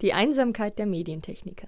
Die Einsamkeit der Medientechniker.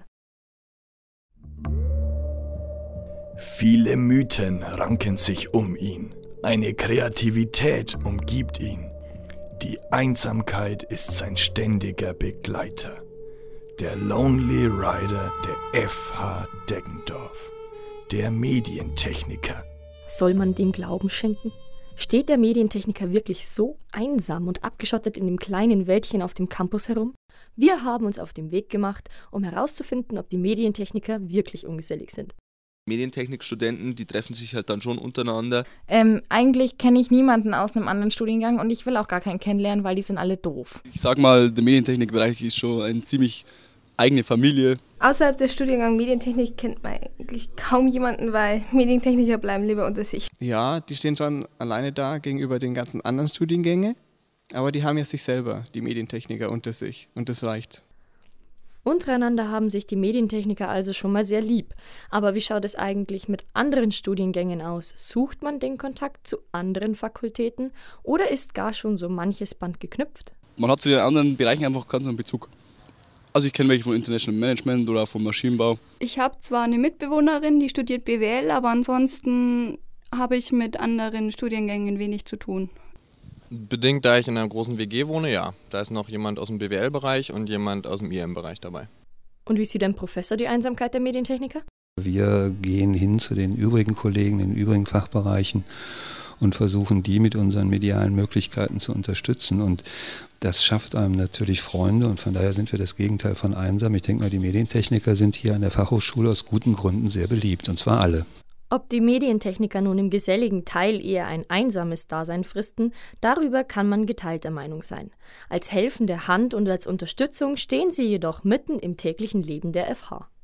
Viele Mythen ranken sich um ihn. Eine Kreativität umgibt ihn. Die Einsamkeit ist sein ständiger Begleiter. Der Lonely Rider der FH Deggendorf. Der Medientechniker. Soll man dem Glauben schenken? Steht der Medientechniker wirklich so einsam und abgeschottet in dem kleinen Wäldchen auf dem Campus herum? Wir haben uns auf den Weg gemacht, um herauszufinden, ob die Medientechniker wirklich ungesellig sind. Medientechnikstudenten, die treffen sich halt dann schon untereinander. Eigentlich kenne ich niemanden aus einem anderen Studiengang und ich will auch gar keinen kennenlernen, weil die sind alle doof. Ich sag mal, der Medientechnikbereich ist schon eine ziemlich eigene Familie. Außerhalb des Studiengangs Medientechnik kennt man eigentlich kaum jemanden, weil Medientechniker bleiben lieber unter sich. Ja, die stehen schon alleine da gegenüber den ganzen anderen Studiengängen, aber die haben ja sich selber, die Medientechniker, unter sich und das reicht. Untereinander haben sich die Medientechniker also schon mal sehr lieb. Aber wie schaut es eigentlich mit anderen Studiengängen aus? Sucht man den Kontakt zu anderen Fakultäten oder ist gar schon so manches Band geknüpft? Man hat zu den anderen Bereichen einfach ganz einen Bezug. Also ich kenne welche von International Management oder vom Maschinenbau. Ich habe zwar eine Mitbewohnerin, die studiert BWL, aber ansonsten habe ich mit anderen Studiengängen wenig zu tun. Bedingt, da ich in einer großen WG wohne, ja. Da ist noch jemand aus dem BWL-Bereich und jemand aus dem IM-Bereich dabei. Und wie sieht ein Professor die Einsamkeit der Medientechniker? Wir gehen hin zu den übrigen Kollegen in den übrigen Fachbereichen und versuchen, die mit unseren medialen Möglichkeiten zu unterstützen. Und das schafft einem natürlich Freunde und von daher sind wir das Gegenteil von einsam. Ich denke mal, die Medientechniker sind hier an der Fachhochschule aus guten Gründen sehr beliebt, und zwar alle. Ob die Medientechniker nun im geselligen Teil eher ein einsames Dasein fristen, darüber kann man geteilter Meinung sein. Als helfende Hand und als Unterstützung stehen sie jedoch mitten im täglichen Leben der FH.